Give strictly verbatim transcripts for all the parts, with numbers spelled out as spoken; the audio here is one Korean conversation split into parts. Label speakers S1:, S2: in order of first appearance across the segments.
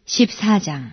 S1: 십사 장.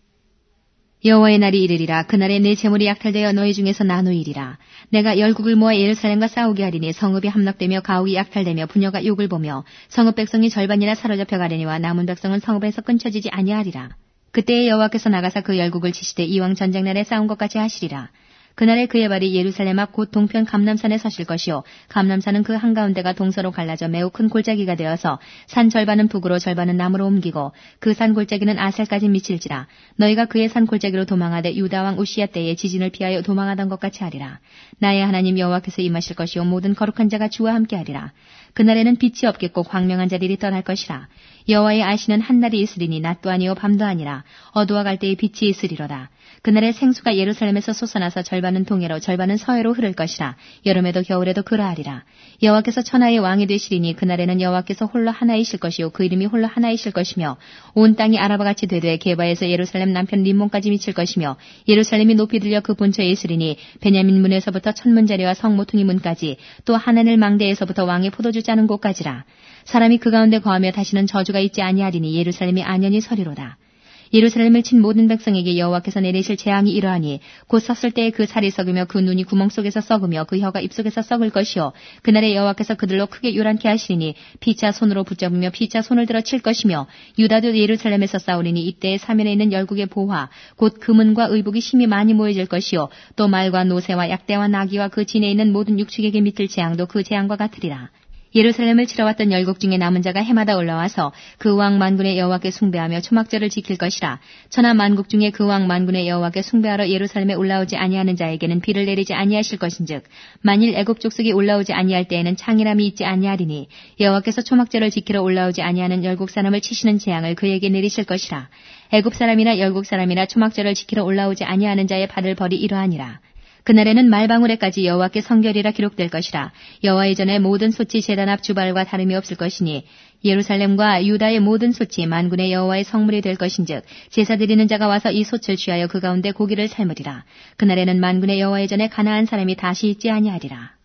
S1: 여호와의 날이 이르리라. 그날에 내 재물이 약탈되어 너희 중에서 나누이리라. 내가 열국을 모아 예루살렘과 싸우게 하리니 성읍이 함락되며 가옥이 약탈되며 부녀가 욕을 보며 성읍 백성이 절반이나 사로잡혀 가려니와 남은 백성은 성읍에서 끊쳐지지 아니하리라. 그때에 여호와께서 나가사 그 열국을 치시되 이왕 전쟁날에 싸운 것 같이 하시리라. 그날에 그의 발이 예루살렘 앞 곧 동편 감람산에 서실 것이요 감람산은 그 한가운데가 동서로 갈라져 매우 큰 골짜기가 되어서 산 절반은 북으로 절반은 남으로 옮기고 그 산 골짜기는 아셀까지 미칠지라. 너희가 그의 산 골짜기로 도망하되 유다 왕 우시야 때에 지진을 피하여 도망하던 것 같이 하리라. 나의 하나님 여호와께서 임하실 것이요 모든 거룩한 자가 주와 함께 하리라. 그날에는 빛이 없겠고 광명한 자들이 떠날 것이라. 여호와의 아시는 한날이 있으리니 낮도 아니요 밤도 아니라 어두워 갈 때에 빛이 있으리로다. 그날에 생수가 예루살렘에서 솟아나서 절반은 동해로 절반은 서해로 흐를 것이라. 여름에도 겨울에도 그러하리라. 여호와께서 천하의 왕이 되시리니 그날에는 여호와께서 홀로 하나이실 것이요 그 이름이 홀로 하나이실 것이며 온 땅이 아라바같이 되되 게바에서 예루살렘 남편 림몬까지 미칠 것이며 예루살렘이 높이 들려 그 본처에 있으리니 베냐민 문에서부터 천문자리와 성모퉁이 문까지 또 하나늘 망대에서부터 왕의 포도주 짜는 곳까지라. 사람이 그 가운데 거하며 다시는 저주가 있지 아니하리니 예루살렘이 안연히 서리로다. 예루살렘을 친 모든 백성에게 여호와께서 내리실 재앙이 이러하니 곧 섰을 때에 그 살이 썩으며 그 눈이 구멍 속에서 썩으며 그 혀가 입속에서 썩을 것이요 그날에 여호와께서 그들로 크게 요란케 하시리니 피차 손으로 붙잡으며 피차 손을 들어 칠 것이며 유다도 예루살렘에서 싸우리니 이때에 사면에 있는 열국의 보화 곧 금은과 의복이 심히 많이 모여질 것이요 또 말과 노새와 약대와 나귀와 그 진에 있는 모든 육축에게 밑을 재앙도 그 재앙과 같으리라. 예루살렘을 치러왔던 열국 중에 남은 자가 해마다 올라와서 그 왕 만군의 여호와께 숭배하며 초막절을 지킬 것이라. 천하 만국 중에 그 왕 만군의 여호와께 숭배하러 예루살렘에 올라오지 아니하는 자에게는 비를 내리지 아니하실 것인즉 만일 애굽 족속이 올라오지 아니할 때에는 창이람이 있지 아니하리니 여호와께서 초막절을 지키러 올라오지 아니하는 열국 사람을 치시는 재앙을 그에게 내리실 것이라. 애굽 사람이나 열국 사람이나 초막절을 지키러 올라오지 아니하는 자의 받을 벌이 이러하니라. 그날에는 말방울에까지 여호와께 성결이라 기록될 것이라. 여호와의 전에 모든 솥이 제단 앞 주발과 다름이 없을 것이니 예루살렘과 유다의 모든 솥이 만군의 여호와의 성물이 될 것인즉 제사 드리는 자가 와서 이 솥을 취하여 그 가운데 고기를 삶으리라. 그날에는 만군의 여호와의 전에 가나안 사람이 다시 있지 아니하리라.